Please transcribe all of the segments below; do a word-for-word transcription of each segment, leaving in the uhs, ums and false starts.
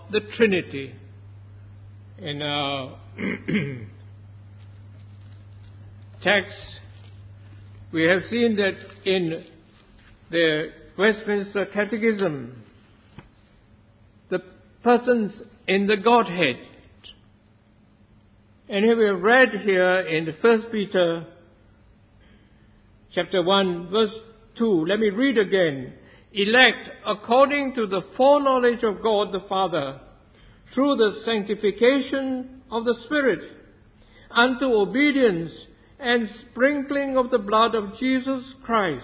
the Trinity. In our text, we have seen that in the Westminster Catechism, the persons in the Godhead. And here we have read here in the First Peter chapter one, verse two. Let me read again. Elect according to the foreknowledge of God the Father, through the sanctification of the Spirit, unto obedience and sprinkling of the blood of Jesus Christ.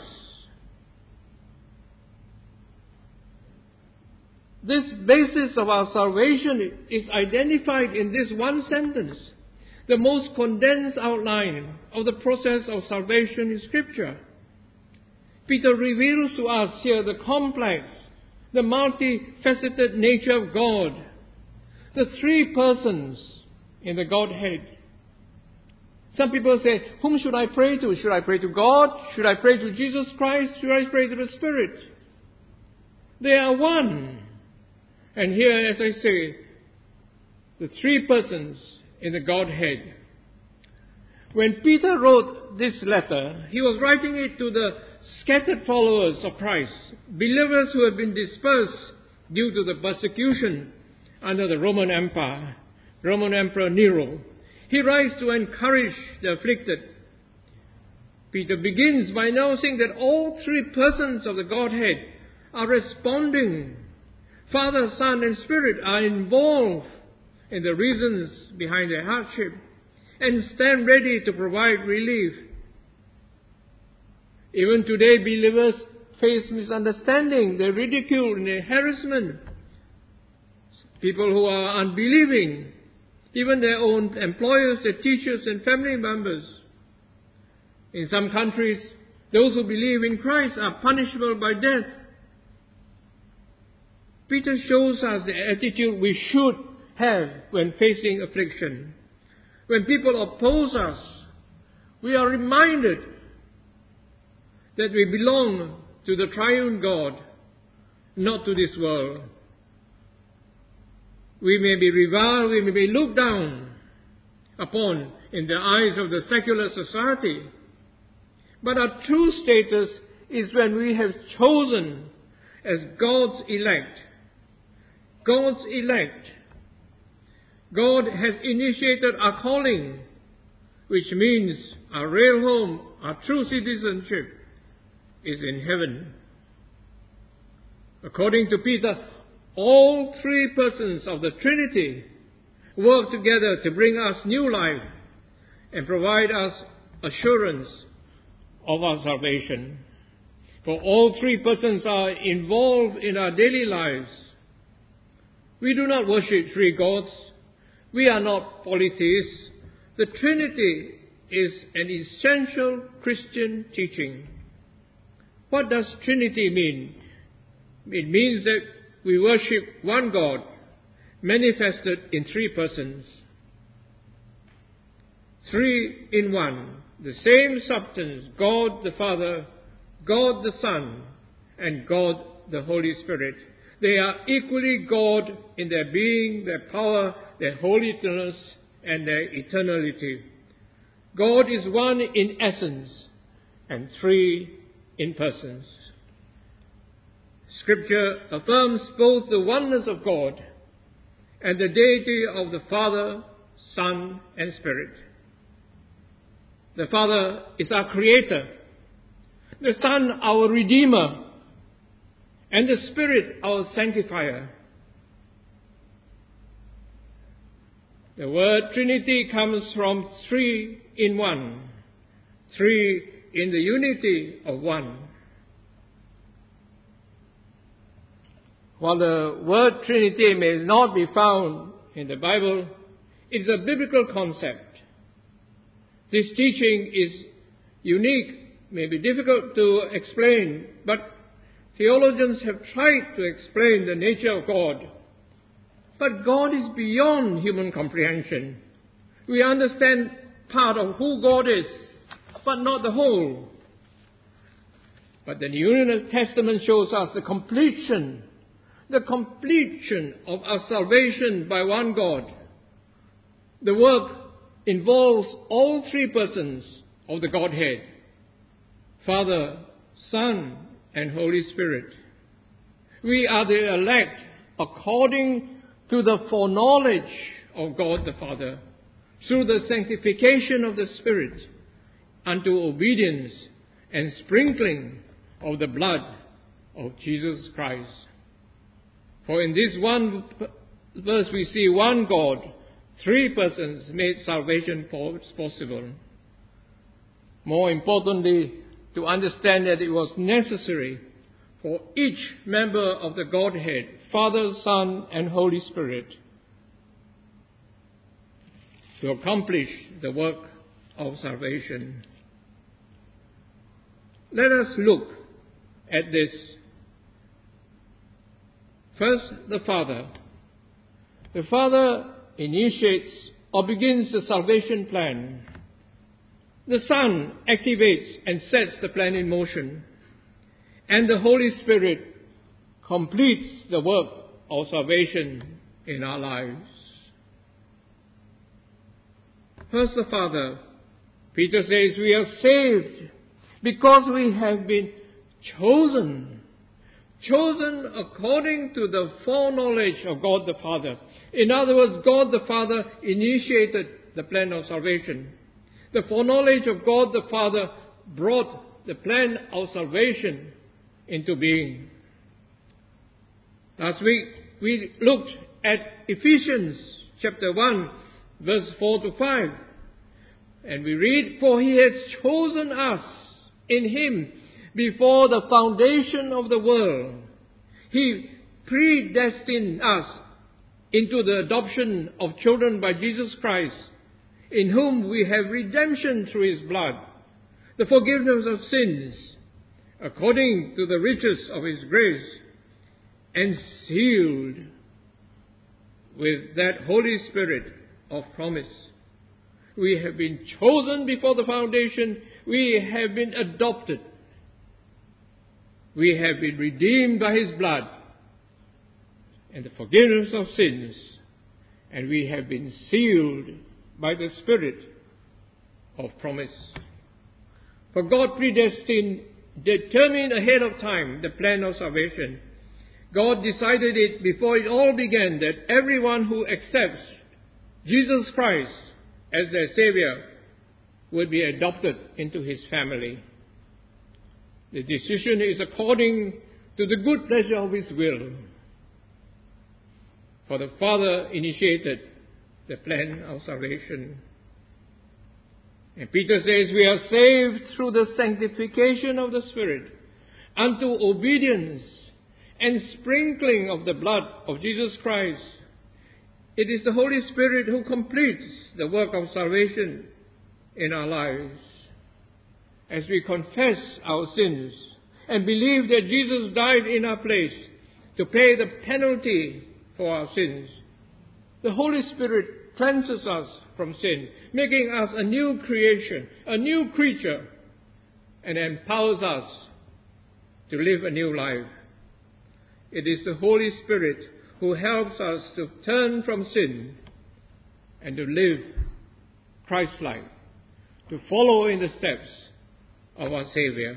This basis of our salvation is identified in this one sentence, the most condensed outline of the process of salvation in Scripture. Peter reveals to us here the complex, the multifaceted nature of God, the three persons in the Godhead. Some people say, whom should I pray to? Should I pray to God? Should I pray to Jesus Christ? Should I pray to the Spirit? They are one. And here, as I say, the three persons in the Godhead. When Peter wrote this letter, he was writing it to the scattered followers of Christ, believers who have been dispersed due to the persecution under the Roman Empire, Roman Emperor Nero. He writes to encourage the afflicted. Peter begins by announcing that all three persons of the Godhead are responding. Father, Son, and Spirit are involved in the reasons behind their hardship and stand ready to provide relief. Even today, believers face misunderstanding, their ridicule, and their harassment. People who are unbelieving, even their own employers, their teachers, and family members. In some countries, those who believe in Christ are punishable by death. Peter shows us the attitude we should have when facing affliction. When people oppose us, we are reminded that we belong to the triune God, not to this world. We may be reviled, we may be looked down upon in the eyes of the secular society, but our true status is when we have chosen as God's elect. God's elect. God has initiated our calling, which means our real home, our true citizenship is in heaven. According to Peter, all three persons of the Trinity work together to bring us new life and provide us assurance of our salvation. For all three persons are involved in our daily lives. We do not worship three gods. We are not polytheists. The Trinity is an essential Christian teaching. What does Trinity mean? It means that we worship one God, manifested in three persons. Three in one. The same substance, God the Father, God the Son, and God the Holy Spirit. They are equally God in their being, their power, their holiness, and their eternality. God is one in essence and three in persons. Scripture affirms both the oneness of God and the deity of the Father, Son, and Spirit. The Father is our Creator, the Son our Redeemer, and the Spirit our Sanctifier. The word Trinity comes from three in one, three in the unity of one. While the word Trinity may not be found in the Bible, it is a biblical concept. This teaching is unique, may be difficult to explain, but theologians have tried to explain the nature of God. But God is beyond human comprehension. We understand part of who God is, but not the whole. But the New Testament shows us the completion the completion of our salvation by one God. The work involves all three persons of the Godhead, Father, Son, and Holy Spirit. We are the elect according to the foreknowledge of God the Father, through the sanctification of the Spirit, unto obedience and sprinkling of the blood of Jesus Christ. For in this one verse we see one God, three persons made salvation possible. More importantly, to understand that it was necessary for each member of the Godhead, Father, Son, and Holy Spirit, to accomplish the work of salvation. Let us look at this. First, the Father. The Father initiates or begins the salvation plan. The Son activates and sets the plan in motion. And the Holy Spirit completes the work of salvation in our lives. First, the Father. Peter says we are saved because we have been chosen. Chosen according to the foreknowledge of God the Father. In other words, God the Father initiated the plan of salvation. The foreknowledge of God the Father brought the plan of salvation into being. Last week we looked at Ephesians chapter one, verse four to five. And we read, "For he has chosen us in him before the foundation of the world. He predestined us into the adoption of children by Jesus Christ, in whom we have redemption through his blood, the forgiveness of sins, according to the riches of his grace, and sealed with that Holy Spirit of promise." We have been chosen before the foundation. We have been adopted. We have been redeemed by his blood and the forgiveness of sins. And we have been sealed by the Spirit of promise. For God predestined, determined ahead of time the plan of salvation. God decided it before it all began that everyone who accepts Jesus Christ as their Savior would be adopted into his family. The decision is according to the good pleasure of his will. For the Father initiated the plan of salvation. And Peter says we are saved through the sanctification of the Spirit unto obedience and sprinkling of the blood of Jesus Christ. It is the Holy Spirit who completes the work of salvation in our lives. As we confess our sins and believe that Jesus died in our place to pay the penalty for our sins, the Holy Spirit cleanses us from sin, making us a new creation, a new creature, and empowers us to live a new life. It is the Holy Spirit who helps us to turn from sin and to live Christ-like, to follow in the steps of our Savior.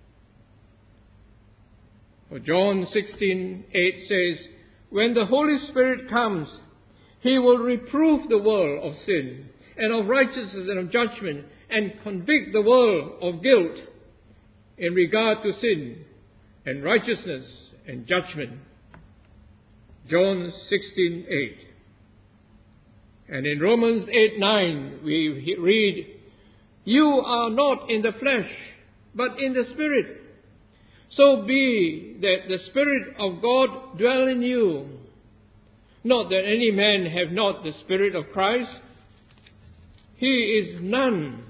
For John sixteen eight says, "When the Holy Spirit comes, he will reprove the world of sin and of righteousness and of judgment, and convict the world of guilt in regard to sin and righteousness and judgment." John sixteen eight. And in Romans eight nine we read, "You are not in the flesh, but in the Spirit. So be that the Spirit of God dwell in you. Not that any man have not the Spirit of Christ. He is none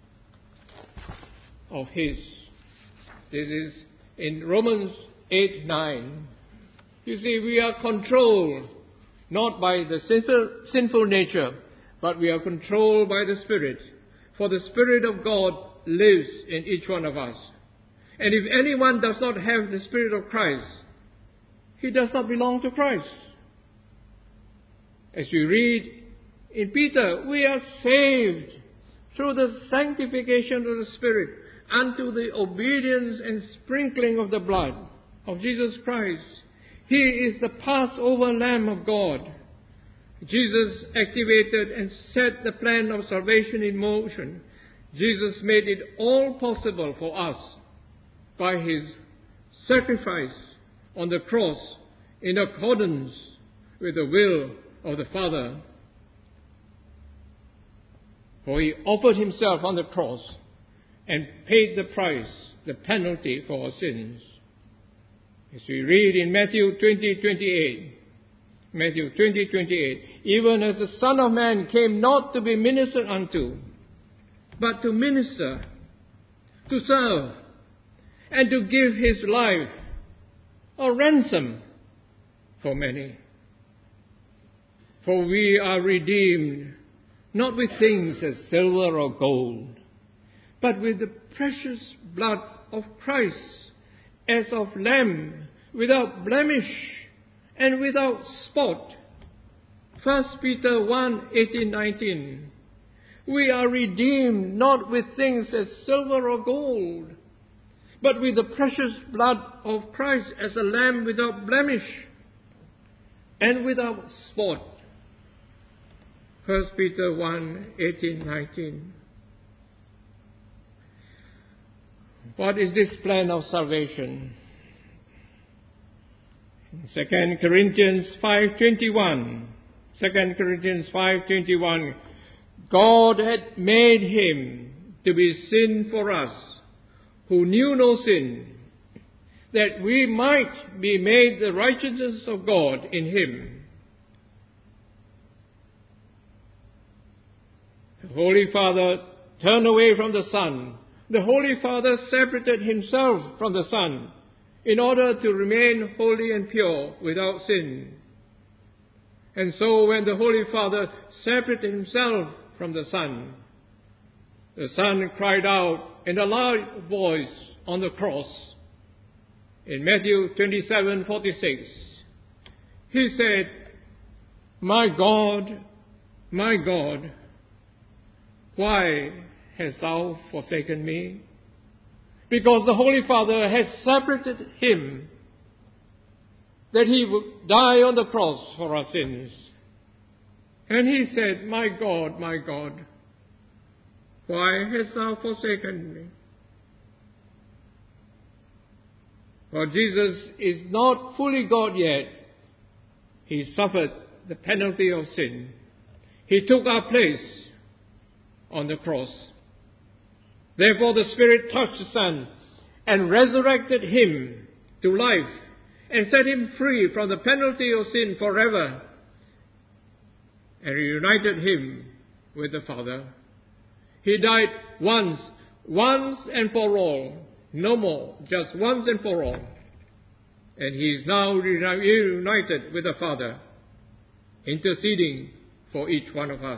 of his." This is in Romans eight nine. You see, we are controlled not by the sinful, sinful nature, but we are controlled by the Spirit. For the Spirit of God lives in each one of us. And if anyone does not have the Spirit of Christ, he does not belong to Christ. As we read in Peter, we are saved through the sanctification of the Spirit unto the obedience and sprinkling of the blood of Jesus Christ. He is the Passover Lamb of God. Jesus activated and set the plan of salvation in motion. Jesus made it all possible for us by his sacrifice on the cross in accordance with the will of the Father. For he offered himself on the cross and paid the price, the penalty for our sins. As we read in Matthew twenty twenty-eight, Matthew twenty twenty-eight, even as the Son of Man came not to be ministered unto, but to minister, to serve, and to give his life a ransom for many. For we are redeemed not with things as silver or gold, but with the precious blood of Christ, as of lamb without blemish and without spot. First Peter one, eighteen, nineteen. We are redeemed not with things as silver or gold, but with the precious blood of Christ, as a lamb without blemish and without spot. First Peter one, eighteen, nineteen. What is this plan of salvation? Second Corinthians five twenty-one. Second Corinthians five twenty-one. God had made him to be sin for us, who knew no sin, that we might be made the righteousness of God in him. The Holy Father turned away from the Son. The Holy Father separated himself from the Son in order to remain holy and pure without sin. And so when the Holy Father separated himself from the Son, the Son cried out in a loud voice on the cross in Matthew twenty-seven forty-six. He said, "My God, my God, why hast thou forsaken me?" Because the Holy Father has separated him, that he would die on the cross for our sins. And he said, "My God, my God, why hast thou forsaken me?" For Jesus is not fully God yet. He suffered the penalty of sin. He took our place on the cross. Therefore the Spirit touched the Son and resurrected him to life and set him free from the penalty of sin forever, and reunited him with the Father. He died once, once and for all, no more, just once and for all. And he is now reunited with the Father, interceding for each one of us.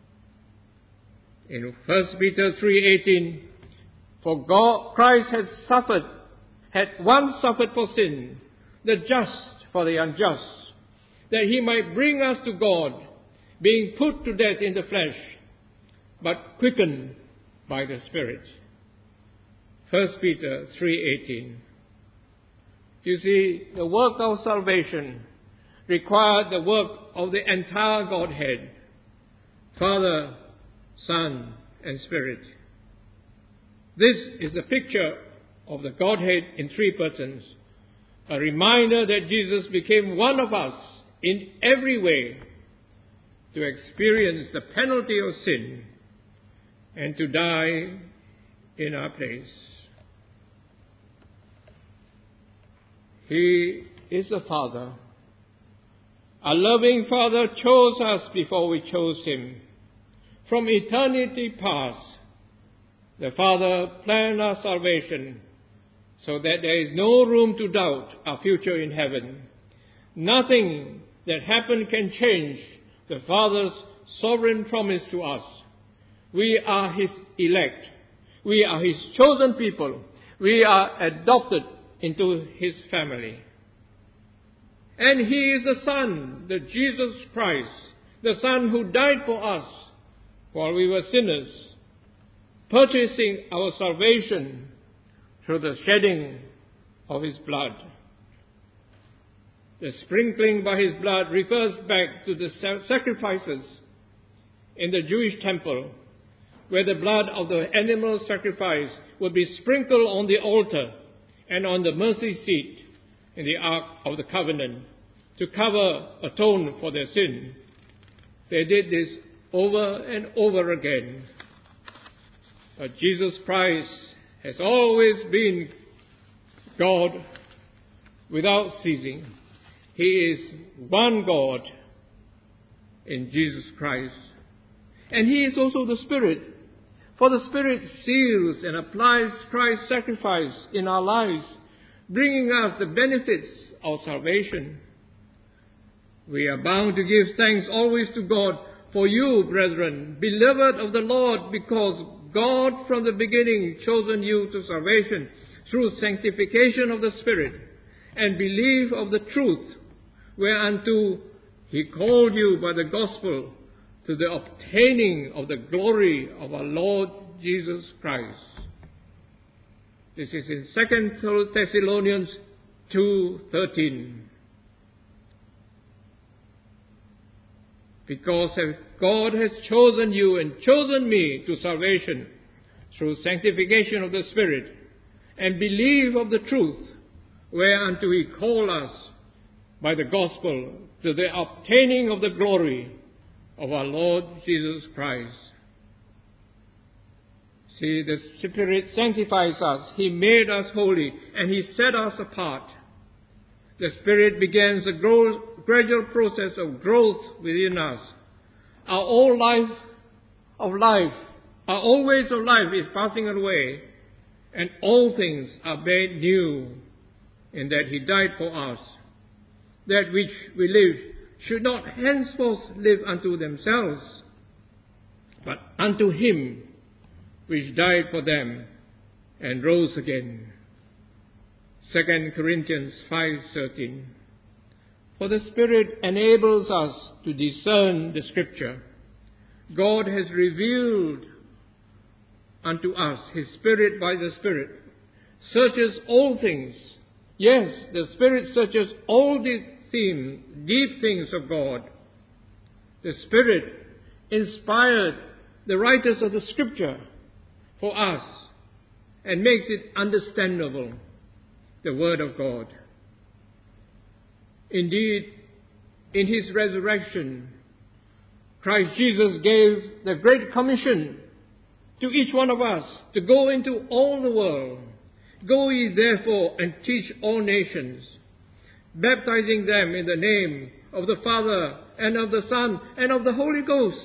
In First Peter three eighteen, for God, Christ had suffered, had once suffered for sin, the just for the unjust, that he might bring us to God, being put to death in the flesh, but quickened by the Spirit. First Peter three eighteen. You see, the work of salvation required the work of the entire Godhead, Father, Son, and Spirit. This is a picture of the Godhead in three persons, a reminder that Jesus became one of us in every way to experience the penalty of sin and to die in our place. He is the Father. A loving Father chose us before we chose him. From eternity past, the Father planned our salvation so that there is no room to doubt our future in heaven. Nothing that happened can change the Father's sovereign promise to us. We are his elect. We are his chosen people. We are adopted into his family. And He is the Son, the Jesus Christ, the Son who died for us while we were sinners, purchasing our salvation through the shedding of His blood. The sprinkling by His blood refers back to the sacrifices in the Jewish temple, where the blood of the animal sacrifice would be sprinkled on the altar and on the mercy seat in the Ark of the Covenant to cover, atone for their sin. They did this over and over again. But Jesus Christ has always been God without ceasing. He is one God in Jesus Christ. And He is also the Spirit. For the Spirit seals and applies Christ's sacrifice in our lives, bringing us the benefits of salvation. We are bound to give thanks always to God for you, brethren, beloved of the Lord, because God from the beginning chosen you to salvation through sanctification of the Spirit and belief of the truth, whereunto He called you by the gospel to the obtaining of the glory of our Lord Jesus Christ. This is in Second Thessalonians two thirteen. Because God has chosen you and chosen me to salvation through sanctification of the Spirit and belief of the truth, whereunto He called us by the gospel to the obtaining of the glory of our Lord Jesus Christ. See, the Spirit sanctifies us. He made us holy and He set us apart. The Spirit begins a grow, gradual process of growth within us. Our old life of life, our old ways of life is passing away, and all things are made new in that He died for us. That which we live should not henceforth live unto themselves, but unto Him which died for them and rose again. Second Corinthians five thirteen. For the Spirit enables us to discern the Scripture. God has revealed unto us His Spirit by the Spirit, searches all things. Yes, the Spirit searches all the things, deep things of God. The Spirit inspired the writers of the Scripture for us and makes it understandable, the Word of God. Indeed, in His resurrection, Christ Jesus gave the Great Commission to each one of us to go into all the world. Go ye therefore and teach all nations, baptizing them in the name of the Father and of the Son and of the Holy Ghost.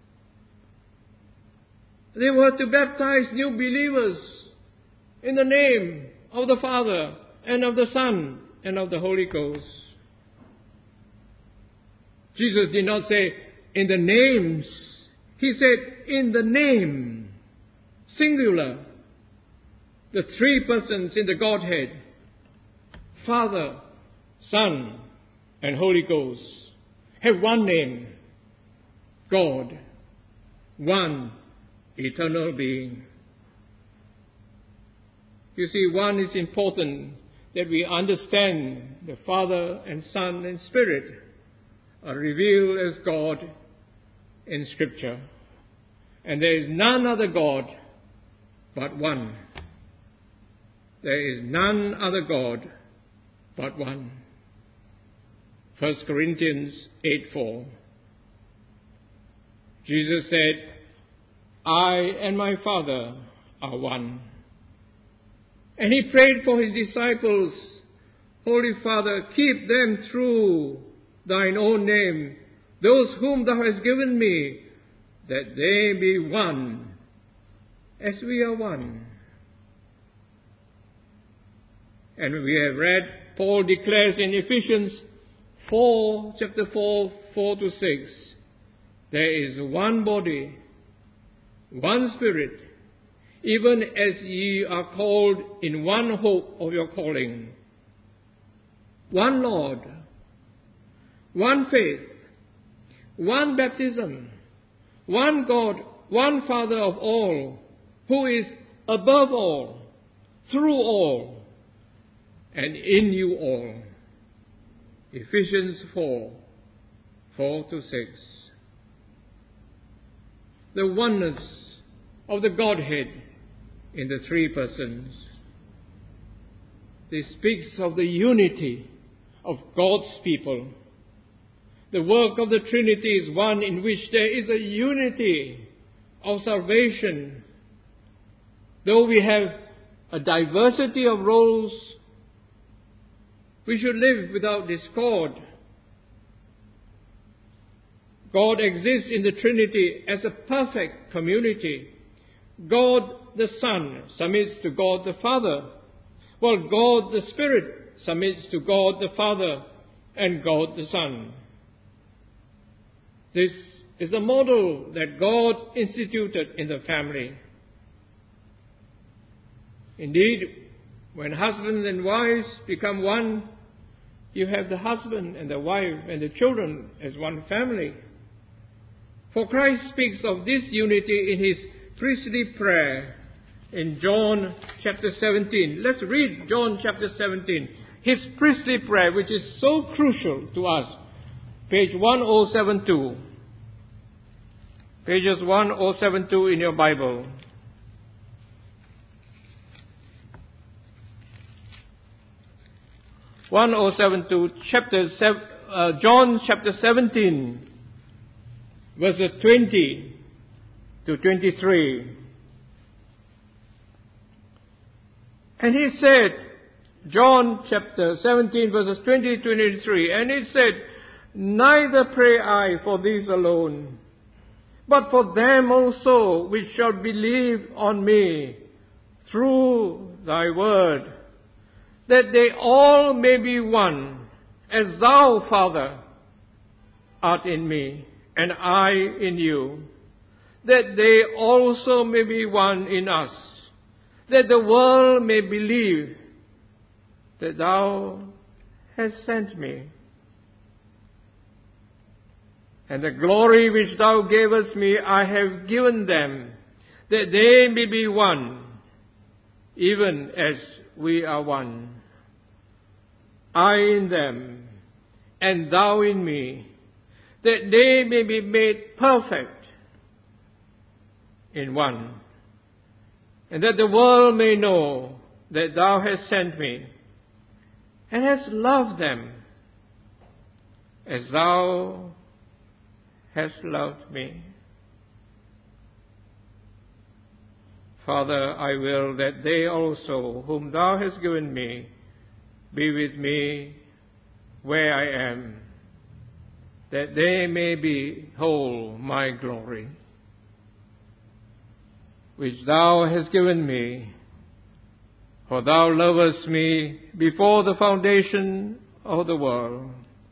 They were to baptize new believers in the name of the Father and of the Son and of the Holy Ghost. Jesus did not say, in the names. He said, in the name, singular. The three persons in the Godhead, Father, Son, and Holy Ghost, have one name, God, one eternal being. You see, one is important that we understand the Father and Son and Spirit are revealed as God in Scripture. And there is none other God but one. There is none other God but one. First Corinthians eight four. Jesus said, I and my Father are one. And He prayed for His disciples, Holy Father, keep them through Thine own name, those whom Thou hast given me, that they be one, as we are one. And we have read, Paul declares in Ephesians four, chapter four, four to six, there is one body, one Spirit, even as ye are called in one hope of your calling, one Lord, one faith, one baptism, one God, one Father of all, who is above all, through all, and in you all. Ephesians four, four to six. The oneness of the Godhead in the three persons. This speaks of the unity of God's people. The work of the Trinity is one in which there is a unity of salvation. Though we have a diversity of roles, we should live without discord. God exists in the Trinity as a perfect community. God the Son submits to God the Father, while God the Spirit submits to God the Father and God the Son. This is a model that God instituted in the family. Indeed, when husbands and wives become one, you have the husband and the wife and the children as one family. For Christ speaks of this unity in his priestly prayer in John chapter seventeen. Let's read John chapter seventeen. His priestly prayer, which is so crucial to us. Page one oh seven two. Pages one oh seven two in your Bible. one oh seven two, chapter seven, uh, John chapter seventeen, verses twenty to twenty-three. And he said, John chapter seventeen, verses twenty to twenty-three, and he said, neither pray I for these alone, but for them also which shall believe on me through thy word, that they all may be one, as thou, Father, art in me, and I in you, that they also may be one in us, that the world may believe that thou hast sent me. And the glory which thou gavest me I have given them, that they may be one, even as we are one. I in them, and thou in me, that they may be made perfect in one, and that the world may know that thou hast sent me, and hast loved them as thou hast loved me. Father, I will that they also, whom thou hast given me, be with me where I am, that they may behold my glory, which thou hast given me. For thou lovest me before the foundation of the world.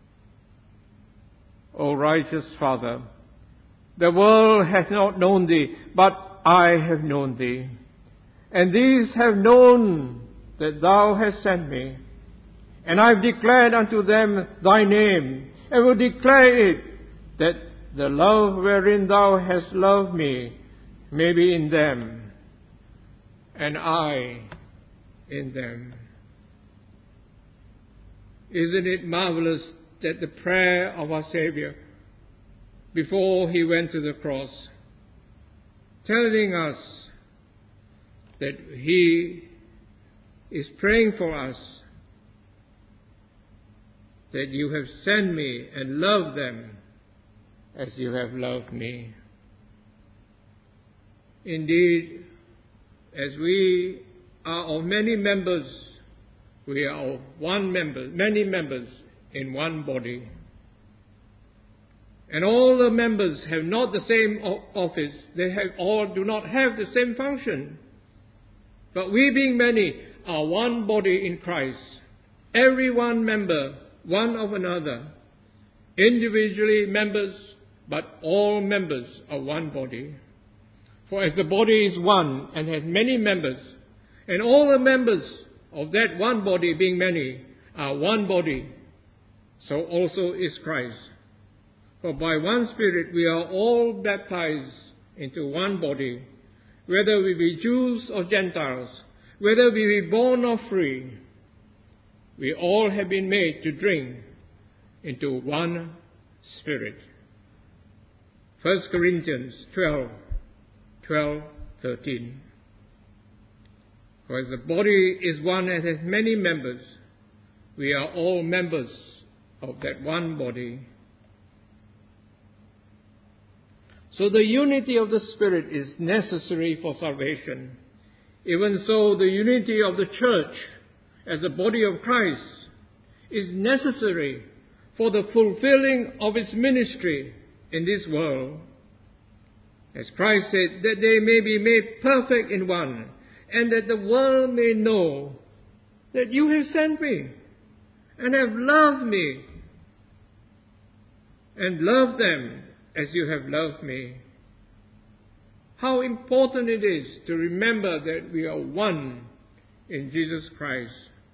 O righteous Father, the world hath not known thee, but I have known thee. And these have known that thou hast sent me. And I have declared unto them thy name, and will declare it, that the love wherein thou hast loved me may be in them, and I in them. Isn't it marvelous that the prayer of our Savior before he went to the cross, telling us that he is praying for us, that you have sent me and loved them as you have loved me. Indeed, as we are of many members, we are of one member, many members in one body. And all the members have not the same office. They have all do not have the same function. But we being many are one body in Christ. Every one member, one of another. Individually members, but all members of one body. For as the body is one and has many members, and all the members of that one body being many are one body, so also is Christ. For by one Spirit we are all baptized into one body, whether we be Jews or Gentiles, whether we be born or free. We all have been made to drink into one Spirit. First Corinthians twelve, twelve, thirteen. For as the body is one and has many members, we are all members of that one body. So the unity of the Spirit is necessary for salvation. Even so, the unity of the church as a body of Christ is necessary for the fulfilling of its ministry in this world. As Christ said, that they may be made perfect in one, and that the world may know that you have sent me and have loved me and loved them as you have loved me. How important it is to remember that we are one in Jesus Christ.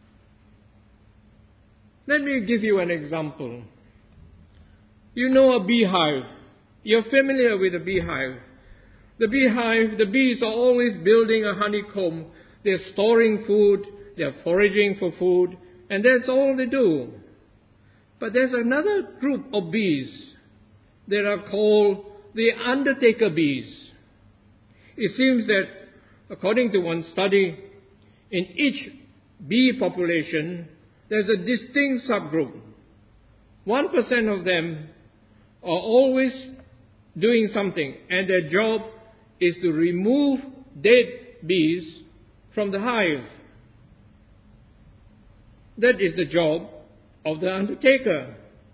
Let me give you an example. You know a beehive. You're familiar with a beehive. The beehive, the bees are always building a honeycomb. They're storing food, they're foraging for food, and that's all they do. But there's another group of bees that are called the undertaker bees. It seems that, according to one study, in each bee population, there's a distinct subgroup. One percent of them are always doing something, and their job is to remove dead bees from the hive. That is the job of the undertaker.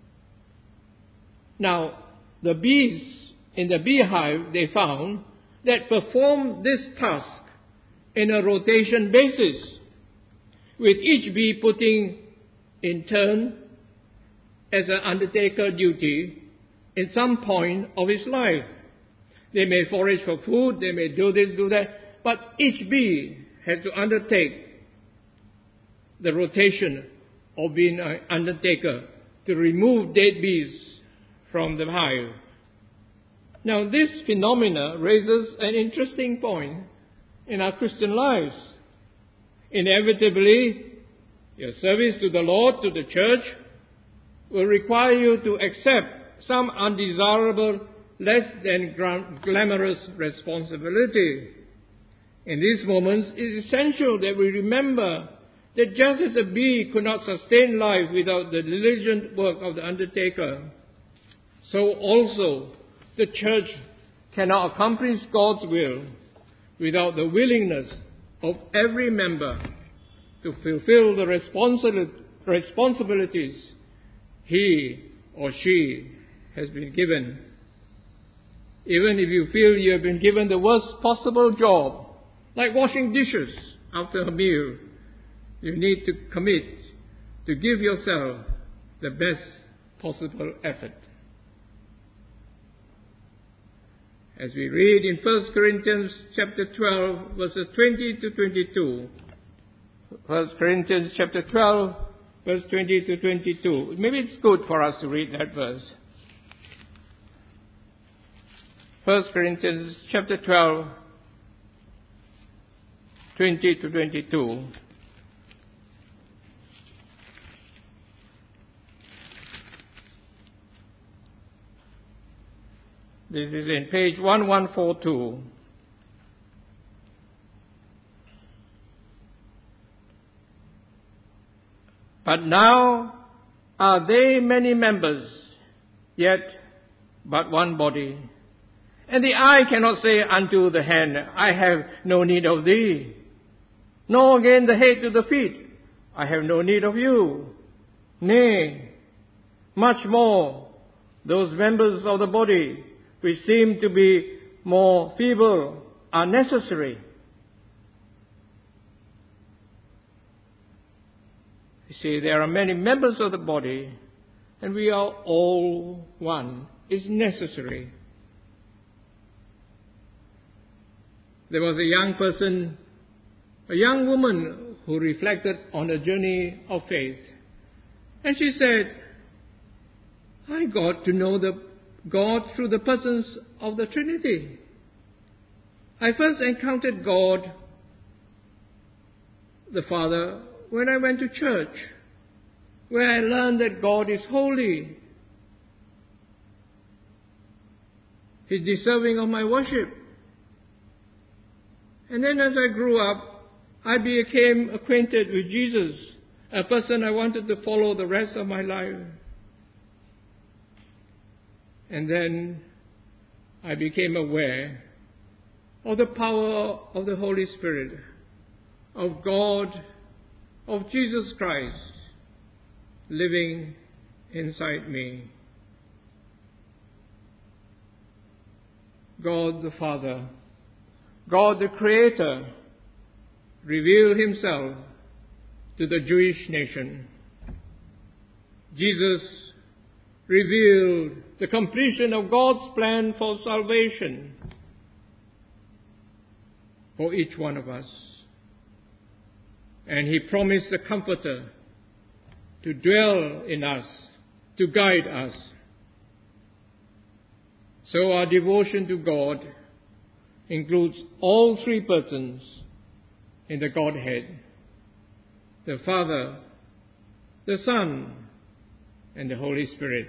Now, the bees in the beehive, they found, that perform this task in a rotation basis, with each bee putting in turn as an undertaker duty in some point of its life. They may forage for food, they may do this, do that, but each bee has to undertake the rotation of being an undertaker to remove dead bees from the hive. Now, this phenomena raises an interesting point in our Christian lives. Inevitably, your service to the Lord, to the church, will require you to accept some undesirable, less than glamorous responsibility. In these moments, it is essential that we remember that just as a bee could not sustain life without the diligent work of the undertaker, so also the church cannot accomplish God's will without the willingness of every member to fulfill the responsi- responsibilities he or she has been given. Even if you feel you have been given the worst possible job, like washing dishes after a meal, you need to commit to give yourself the best possible effort. As we read in First Corinthians chapter twelve, verses twenty to twenty-two. First Corinthians chapter twelve, verse twenty to twenty-two. Maybe it's good for us to read that verse. First Corinthians chapter twelve, twenty to twenty-two. This is in page eleven forty-two. But now are they many members, yet but one body. And the eye cannot say unto the hand, I have no need of thee. Nor again the head to the feet, I have no need of you. Nay, much more, those members of the body which seem to be more feeble are necessary. You see, there are many members of the body, and we are all one. It's necessary. There was a young person, a young woman who reflected on a journey of faith. And she said, I got to know the God through the persons of the Trinity. I first encountered God, the Father, when I went to church, where I learned that God is holy. He's deserving of my worship. And then as I grew up, I became acquainted with Jesus, a person I wanted to follow the rest of my life. And then I became aware of the power of the Holy Spirit, of God, of Jesus Christ living inside me. God the Father, God the Creator, revealed Himself to the Jewish nation. Jesus revealed the completion of God's plan for salvation for each one of us. And He promised the Comforter to dwell in us, to guide us. So our devotion to God includes all three persons in the Godhead: the Father, the Son, and the Holy Spirit.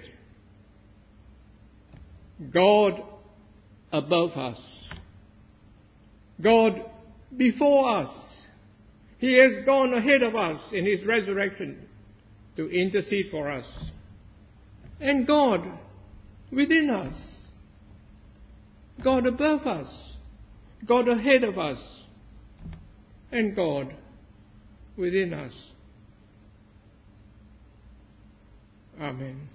God above us, God before us. He has gone ahead of us in His resurrection to intercede for us. And God within us, God above us, God ahead of us, and God within us. Amen.